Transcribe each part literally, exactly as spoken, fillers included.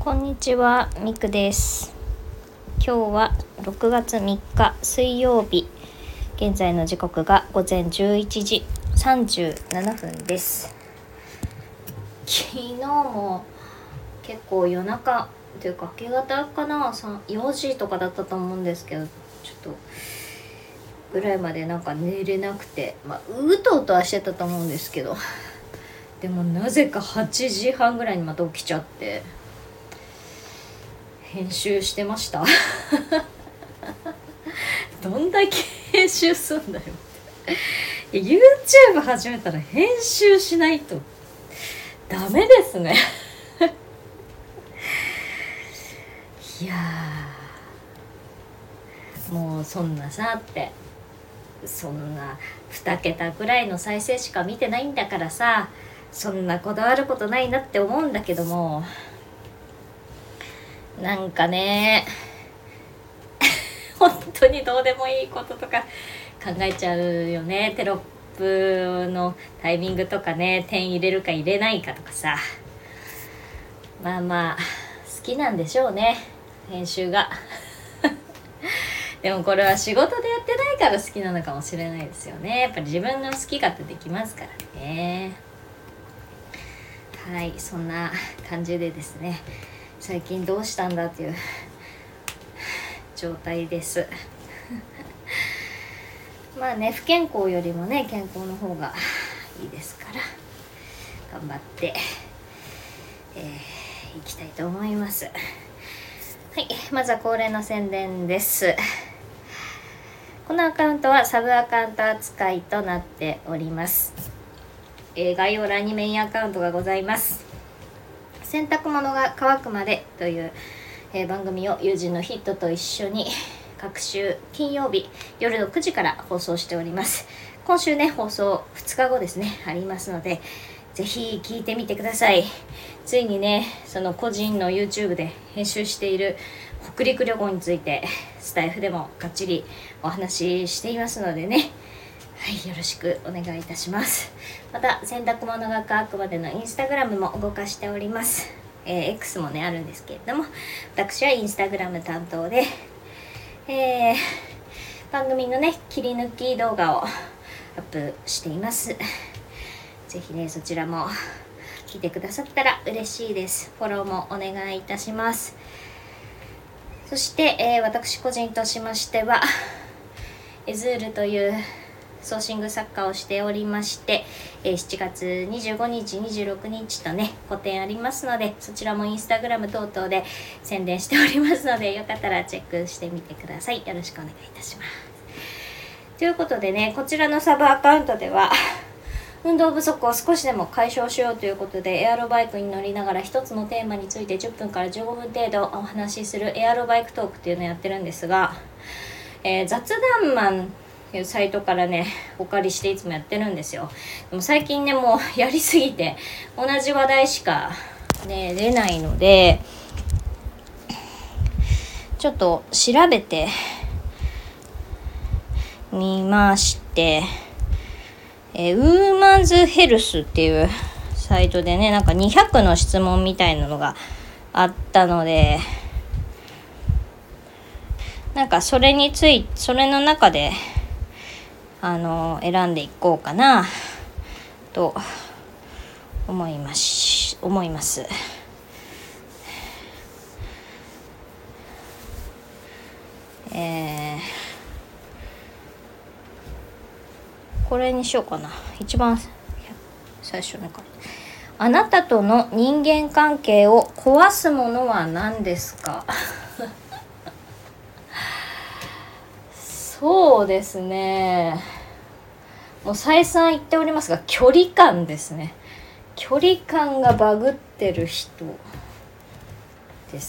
こんにちは、みくです。今日はろくがつみっか水曜日、現在の時刻が午前じゅういちじさんじゅうななふんです。昨日も結構夜中というか明け方かな、よじとかだったと思うんですけど、ちょっとぐらいまでなんか寝れなくて、まあうとうとはしてたと思うんですけど、でもなぜかはちじはんぐらいにまた起きちゃって編集してましたどんだけ編集すんだよって YouTube 始めたら編集しないとダメですねいやもうそんなさってそんなにけたぐらいの再生しか見てないんだからさ、そんなこだわることないなって思うんだけども、なんかね本当にどうでもいいこととか考えちゃうよね。テロップのタイミングとかね、点入れるか入れないかとかさ、まあまあ好きなんでしょうね、編集がでもこれは仕事でやってないから好きなのかもしれないですよね。やっぱり自分の好き勝手できますからね。はい、そんな感じでですね、最近どうしたんだっていう状態ですまあね、不健康よりもね健康の方がいいですから頑張って、えー、いきたいと思います。はい、まずは恒例の宣伝です。このアカウントはサブアカウント扱いとなっております。えー、概要欄にメインアカウントがございます。洗濯物が乾くまでという、えー、番組を友人のヒットと一緒に各週金曜日夜のくじから放送しております。今週ね、放送ふつかごですね、ありますのでぜひ聞いてみてください。ついにね、その個人の YouTube で編集している北陸旅行についてスタイフでもがっちりお話ししていますのでね、はい、よろしくお願いいたします。また洗濯物が乾くまでのインスタグラムも動かしております。えー、X もねあるんですけれども、私はインスタグラム担当で、えー、番組のね切り抜き動画をアップしています。ぜひねそちらも聞いてくださったら嬉しいです。フォローもお願いいたします。そして、えー、私個人としましてはエズールというソーシング作家をしておりまして、えー、しちがつにじゅうごにちにじゅうろくにちとね個展ありますので、そちらもインスタグラム等々で宣伝しておりますので、よかったらチェックしてみてください。よろしくお願いいたします。ということでね、こちらのサブアカウントでは運動不足を少しでも解消しようということで、エアロバイクに乗りながら一つのテーマについてじゅっぷんからじゅうごふん程度お話しするエアロバイクトークっていうのをやってるんですが、えー、雑談マンっていうサイトからねお借りしていつもやってるんですよ。でも最近ねもうやりすぎて同じ話題しかね出ないので、ちょっと調べてみまして、えー、ウーマンズヘルスっていうサイトでね、なんかにひゃくの質問みたいなのがあったので、なんかそれについそれの中であの選んでいこうかなと思います思いますえー、これにしようかな。一番最初のからあなたとの人間関係を壊すものは何ですかそうですね、もう再三言っておりますが距離感ですね。距離感がバグってる人です。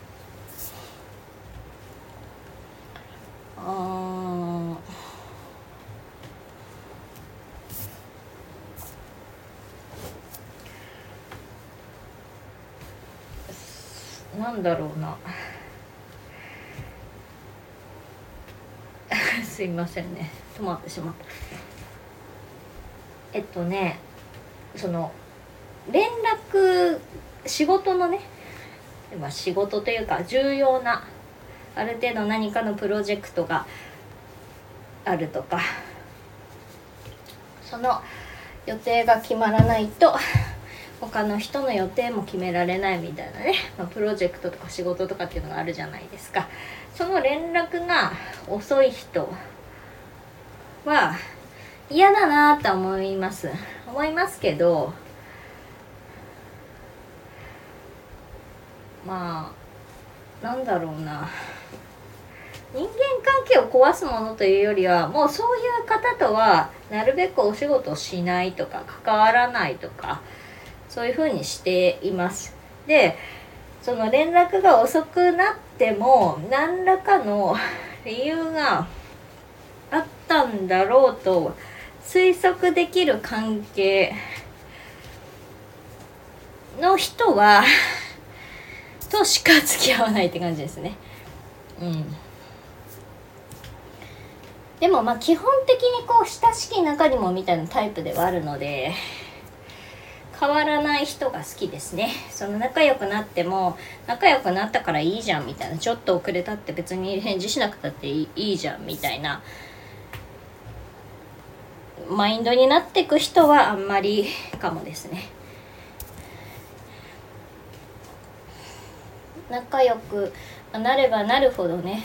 あーなんだろうなすいませんね、止まってしまった。えっとねその連絡仕事のねまあ、仕事というか重要なある程度何かのプロジェクトがあるとか、その予定が決まらないと他の人の予定も決められないみたいなね、まあ、プロジェクトとか仕事とかっていうのがあるじゃないですか。その連絡が遅い人は嫌だなと思います思いますけど、まあなんだろうな、人間関係を壊すものというよりは、もうそういう方とはなるべくお仕事をしないとか関わらないとか、そういうふうにしています。で、その連絡が遅くなっても何らかの理由があったんだろうと推測できる関係の人はとしか付き合わないって感じですね。うん。でもまあ基本的にこう親しき中にもみたいなタイプではあるので、変わらない人が好きですね。その仲良くなっても仲良くなったからいいじゃんみたいな、ちょっと遅れたって別に返事しなくたっていい、いいじゃんみたいなマインドになっていく人はあんまりかもですね。仲良くなればなるほどね、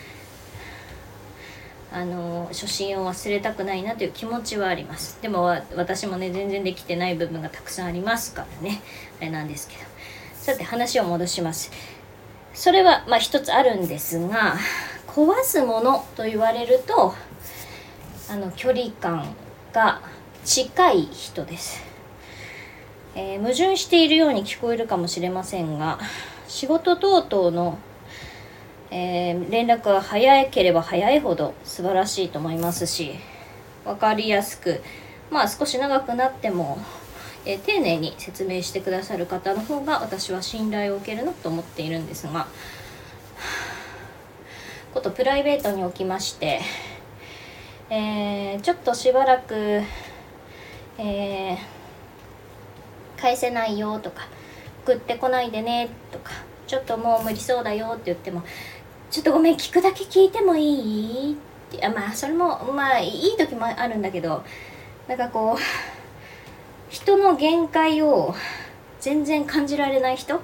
あの初心を忘れたくないなという気持ちはあります。でも私もね全然できてない部分がたくさんありますからね、あれなんですけど。さて話を戻します。それはまあ一つあるんですが、壊すものと言われるとあの距離感が近い人です。えー、矛盾しているように聞こえるかもしれませんが、仕事等々のえー、連絡が早ければ早いほど素晴らしいと思いますし、分かりやすく、まあ少し長くなっても、えー、丁寧に説明してくださる方の方が私は信頼を受けるなと思っているんですが、ことプライベートにおきまして、えー、ちょっとしばらく、えー、返せないよとか送ってこないでねとか、ちょっともう無理そうだよって言っても、ちょっとごめん聞くだけ聞いてもいいって、あ、まあそれもまあいい時もあるんだけど、なんかこう人の限界を全然感じられない人、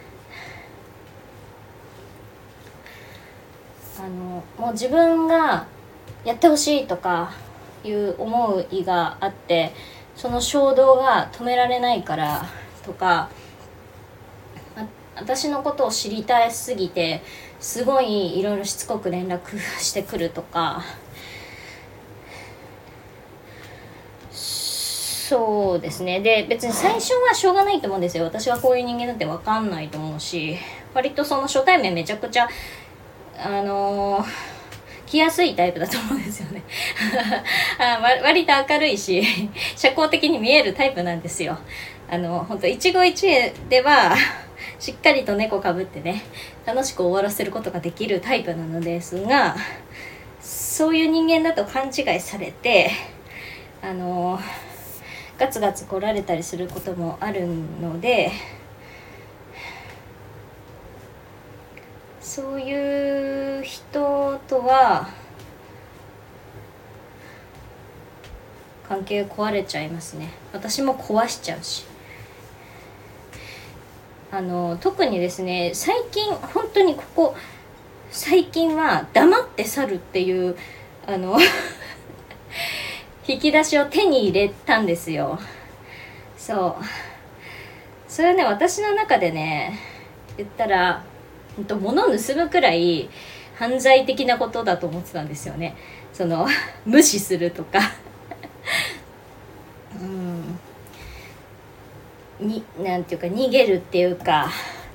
あのもう自分がやってほしいとかいう思いがあって、その衝動が止められないからとか、私のことを知りたいすぎてすごいいろいろしつこく連絡してくるとか、そうですね。で別に最初はしょうがないと思うんですよ。私はこういう人間だって分かんないと思うし、割とその初対面めちゃくちゃあのー、来やすいタイプだと思うんですよねあ、割と明るいし社交的に見えるタイプなんですよ。あの本当一期一会ではしっかりと猫かぶってね楽しく終わらせることができるタイプなのですが、そういう人間だと勘違いされてあのガツガツ来られたりすることもあるので、そういう人とは関係壊れちゃいますね。私も壊しちゃうし、あの特にですね最近本当にここ最近は黙って去るっていうあの引き出しを手に入れたんですよ。そうそれはね私の中でね言ったら物を盗むくらい犯罪的なことだと思ってたんですよね。その無視するとかうんになんていうか逃げるっていうか、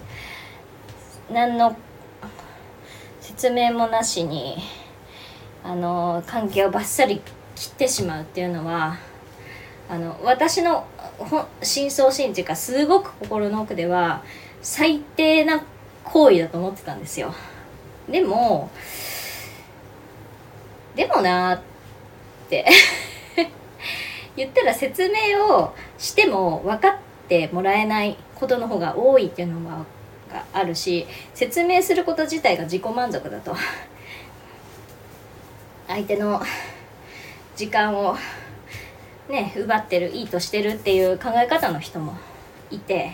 何の説明もなしにあの関係をバッサリ切ってしまうっていうのは、あの私の深層心っていうかすごく心の奥では最低な行為だと思ってたんですよ。でもでもなーって言ったら説明をしても分かってもらえないことの方が多いっていうのはがあるし、説明すること自体が自己満足だと、相手の時間をね奪ってる、いいとしてるっていう考え方の人もいて、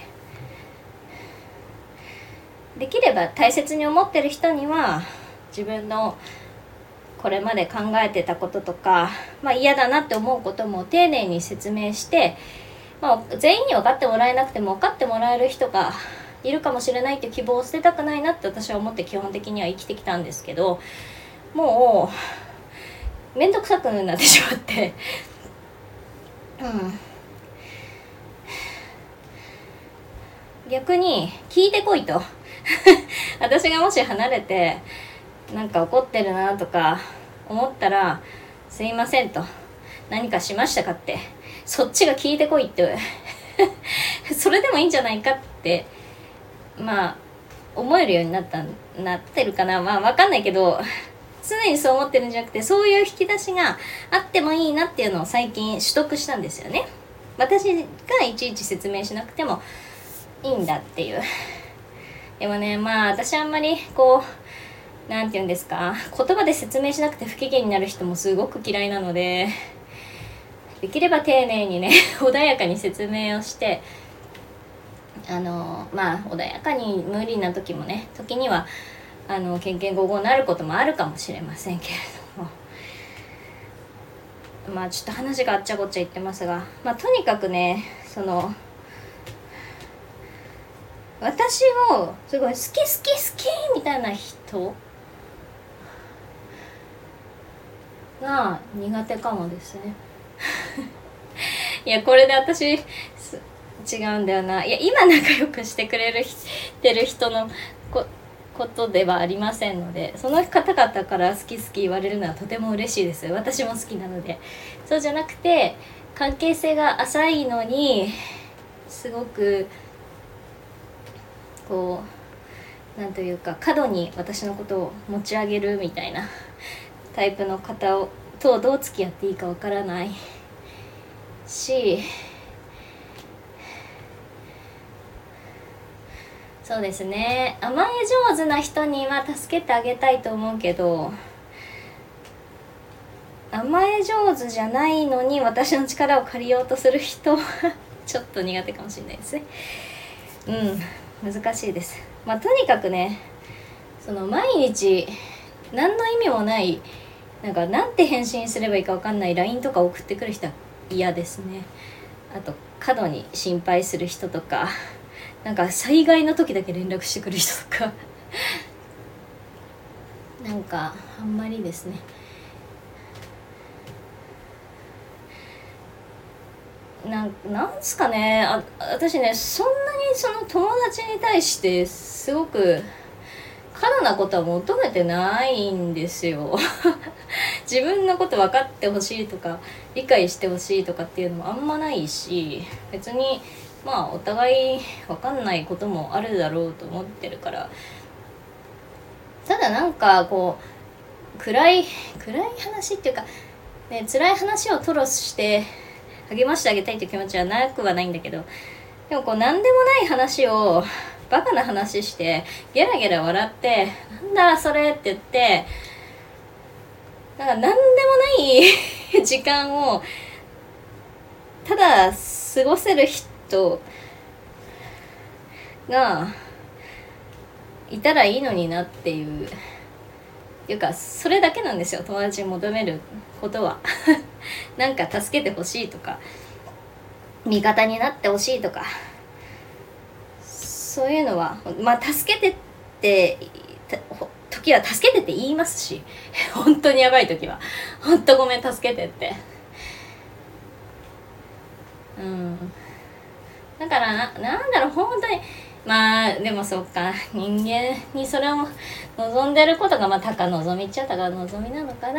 できれば大切に思ってる人には自分のこれまで考えてたこととか、まあ、嫌だなって思うことも丁寧に説明して、まあ、全員に分かってもらえなくても分かってもらえる人がいるかもしれないって希望を捨てたくないなって私は思って基本的には生きてきたんですけど、もうめんどくさくなってしまってうん逆に聞いてこいと私がもし離れてなんか怒ってるなとか思ったらすいませんと、何かしましたかって、そっちが聞いてこいってそれでもいいんじゃないかってまあ思えるようになったなってるかな、まあ分かんないけど、常にそう思ってるんじゃなくて、そういう引き出しがあってもいいなっていうのを最近取得したんですよね。私がいちいち説明しなくてもいいんだっていう。でもね、まあ私あんまりこうなんて言うんですか、言葉で説明しなくて不機嫌になる人もすごく嫌いなので、できれば丁寧にね穏やかに説明をして、あのまあ穏やかに無理な時もね、時にはあのけんけんごごになることもあるかもしれませんけれども、まあちょっと話があっちゃこっちゃ言ってますが、まあとにかくね、その私をすごい好き好き好きみたいな人が苦手かもですねいやこれで私違うんだよな。いや今仲良くしてくれるてる人のこことではありませんので、その方々から好き好き言われるのはとても嬉しいです。私も好きなので。そうじゃなくて、関係性が浅いのにすごくこうなんというか過度に私のことを持ち上げるみたいなタイプの方をとどう付き合っていいかわからないし、そうですね、甘え上手な人には助けてあげたいと思うけど、甘え上手じゃないのに私の力を借りようとする人はちょっと苦手かもしれないですね。うん、難しいです。まあとにかくね、その毎日何の意味もないなんかなんて返信すればいいか分かんない ライン とか送ってくる人は嫌ですね。あと過度に心配する人とか、なんか災害の時だけ連絡してくる人とかなんかあんまりですね。なんなんすかね、あ私ね、そんなにその友達に対してすごく過度なことは求めてないんですよ自分のこと分かってほしいとか理解してほしいとかっていうのもあんまないし、別にまあお互い分かんないこともあるだろうと思ってるから。ただなんかこう暗い暗い話っていうかね、辛い話を吐露して励ましてあげたいという気持ちはなくはないんだけど、でもこう何でもない話をバカな話してゲラゲラ笑ってなんだそれって言って、なんか何でもない時間をただ過ごせる人がいたらいいのになっていうっていうか、それだけなんですよ、友達に求めることはなんか助けてほしいとか味方になってほしいとか、そういうのはまあ助けてって時は助けてって言いますし本当にやばい時は本当ごめん助けてって、うんだからな、なんだろう本当にまあでもそっか、人間にそれを望んでることがまあたか望みっちゃたか望みなのかな。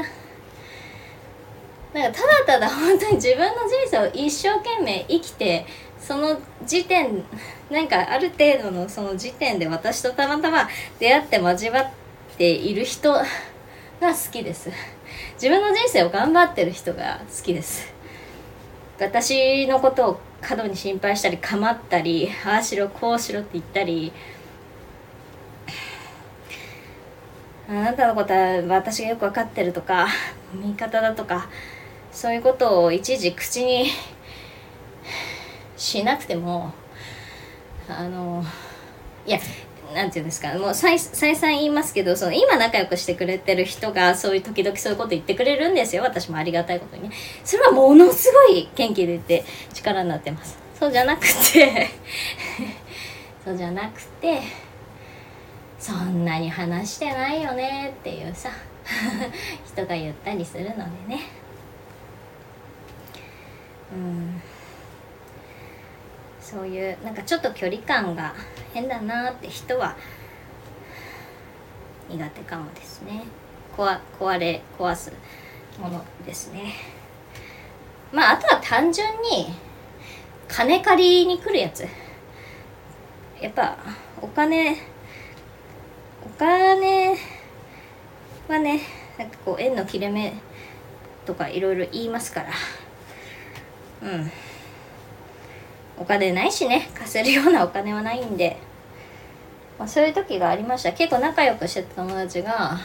なんかただただ本当に自分の人生を一生懸命生きて、その時点なんかある程度のその時点で私とたまたま出会って交わっている人が好きです。自分の人生を頑張ってる人が好きです。私のことを過度に心配したり構ったり、ああしろこうしろって言ったりあなたのことは私がよく分かってるとか味方だとかそういうことをいちいち口にしなくても、あのいやなんていうんですか、もう再再三言いますけど、その今仲良くしてくれてる人がそういう時々そういうこと言ってくれるんですよ。私もありがたいことにね。それはものすごい元気でいて力になってます。そうじゃなくてそうじゃなくてそんなに話してないよねっていうさ人が言ったりするのでね、うん、そういうなんかちょっと距離感が変だなって人は苦手かもですね。壊壊れ壊すものですね。まああとは単純に金借りに来るやつ、やっぱお金お金はね、なんかこう縁の切れ目とかいろいろ言いますから、うん、お金ないしね、貸せるようなお金はないんで、まあ、そういう時がありました。結構仲良くしてた友達が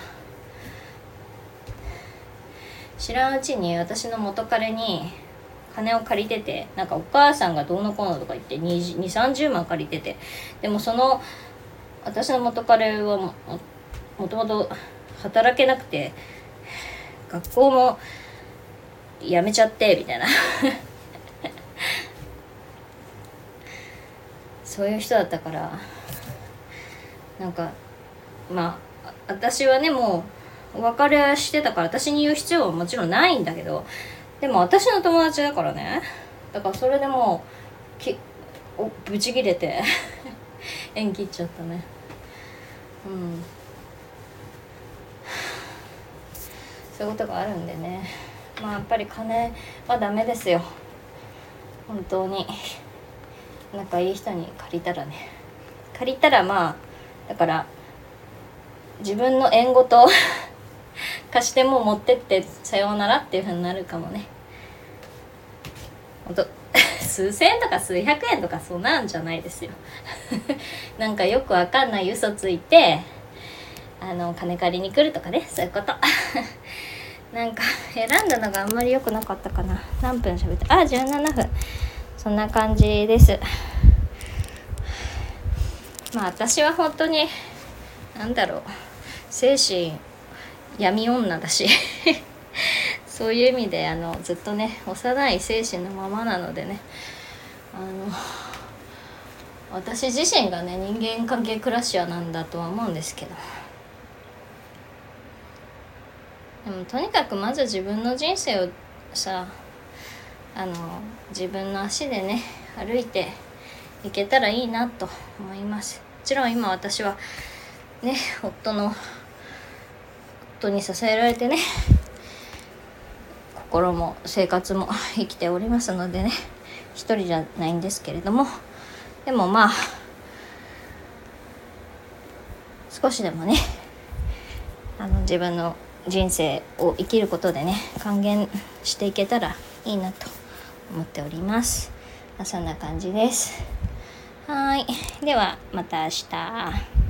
知らんうちに私の元彼に金を借りてて、なんかお母さんがどうのこうのとか言ってにじゅう、さんじゅうまん借りてて、でもその私の元彼は も, もともと働けなくて学校も辞めちゃってみたいなそういう人だったから、なんかまあ私はねもうお別れしてたから私に言う必要はもちろんないんだけど、でも私の友達だからね、だからそれでもうきおブチ切れて縁切っちゃったね。うん、そういうことがあるんでね、まあやっぱり金はダメですよ本当に。仲いい人に借りたらね、借りたらまあだから自分の縁ごと貸しても持ってってさようならっていう風になるかもね。ほんと数千円とか数百円とかそうなんじゃないですよなんかよくわかんない嘘ついてあの金借りに来るとかね、そういうことなんか選んだのがあんまり良くなかったかな。何分喋った？あ、じゅうななふん。そんな感じです。まあ私は本当になんだろう、精神闇女だしそういう意味であのずっとね幼い精神のままなのでね、あの私自身がね人間関係クラッシャーなんだとは思うんですけど、でもとにかくまず自分の人生をさ、あの自分の足でね歩いていけたらいいなと思います。もちろん今私はね夫の夫に支えられてね心も生活も生きておりますのでね、一人じゃないんですけれども、でもまあ少しでもねあの自分の人生を生きることでね還元していけたらいいなと思っております。そんな感じです。はい、ではまた明日。